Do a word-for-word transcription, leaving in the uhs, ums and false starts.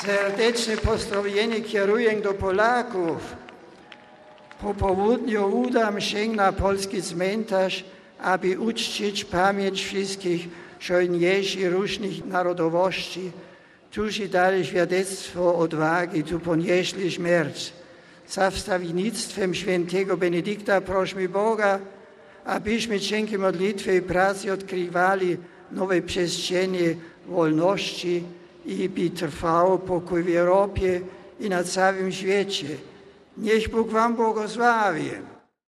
Serdeczne pozdrowienie kieruję do Polaków. Po południu udam się na polski cmentarz, aby uczcić pamięć wszystkich żołnierzy różnych narodowości, którzy dali świadectwo odwagi, tu ponieśli śmierć. Za wstawiennictwem świętego Benedykta prośmy Boga, abyśmy dzięki modlitwie i pracy odkrywali nowe przestrzenie wolności i by trwał pokój w Europie i na całym świecie. Niech Bóg wam błogosławi.